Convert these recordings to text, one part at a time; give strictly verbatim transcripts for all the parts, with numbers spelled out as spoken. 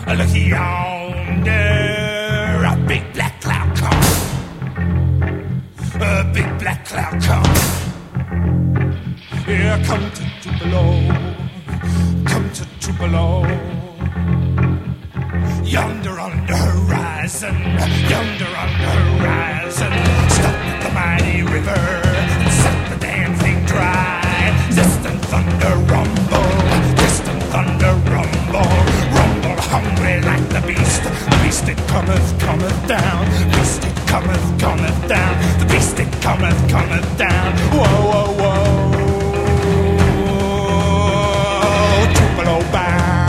Look yonder, a big black cloud come. A big black cloud come. Here come to Tupelo, come to Tupelo. Yonder on the horizon, yonder on the horizon. Stop at the mighty river and set the damn thing dry. Distant thunder rumble, distant thunder rumble. Rumble hungry like the beast. The beast it cometh, cometh down. The beast it cometh, cometh down. The beast it cometh, cometh down. Whoa, whoa, whoa. Tupelo bound.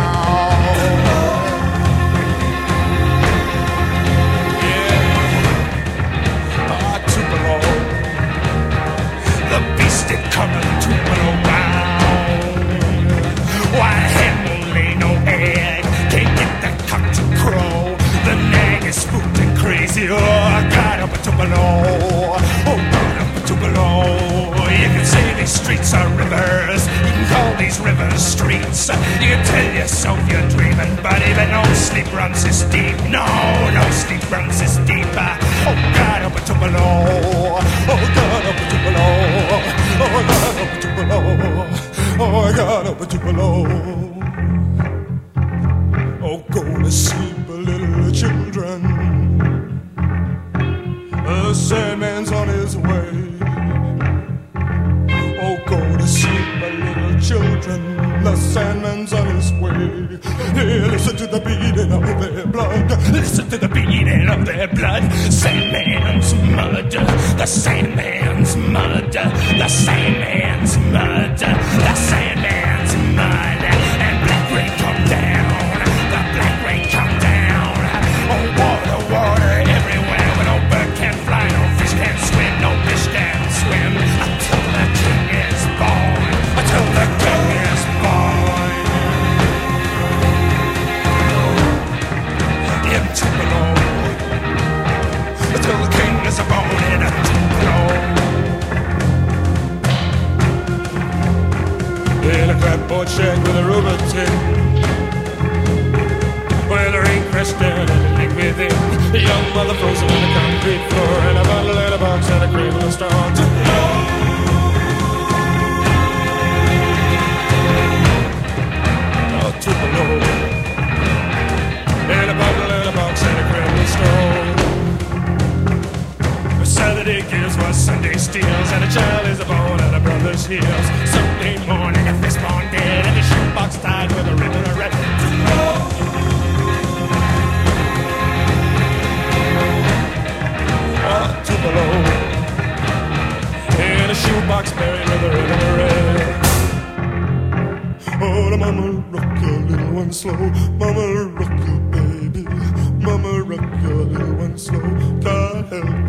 Coming Tupelo bound. Why hen won't lay no egg, can't get that cock to crow. The nag is spooked and crazy. Oh, I got up at Tupelo. Oh, got up at Tupelo. You can say these streets are rivers. You can call these rivers streets. You can tell yourself you're dreaming, but even no sleep runs this deep. No, no sleep runs this deep. Oh, got up at Tupelo. Oh, got up at Tupelo. Oh, I got up a Tupelo. Oh, I got up a Tupelo. Oh, go to sleep, little children. The Sandman's on his way. Oh, go to sleep, little children. The Sandman's on his way. Hey, listen to the beating of their blood. Listen to the beating of their blood. Sandman's mud. The Sandman's mud. The Sandman's mud. The Sandman's mud. And black rain come down. The black rain come down. Oh, water, water everywhere. Where no bird can fly, no fish can swim, no fish can swim. Until the king is born. Until the king is born. In Tupelo. Until the king is born in a Tupelo. In a clapboard shed with a rubber tip, where there ain't crest and anything within. A young mother frozen in the concrete floor, and a bundle in a box and a cradle of straw. Tupelo. Oh, Tupelo. In a bundle in a box and a cradle of straw. Saturday gives what Sunday steals, and a child is born at a brother's heels. Sunday morning, a fistborn dead, and a shoebox tied with a ribbon of red. Oh, Tupelo. In a shoebox buried with a ribbon of red. Oh, the mama rock your little one slow. Mama rock your baby. Mama rock your little one slow. God help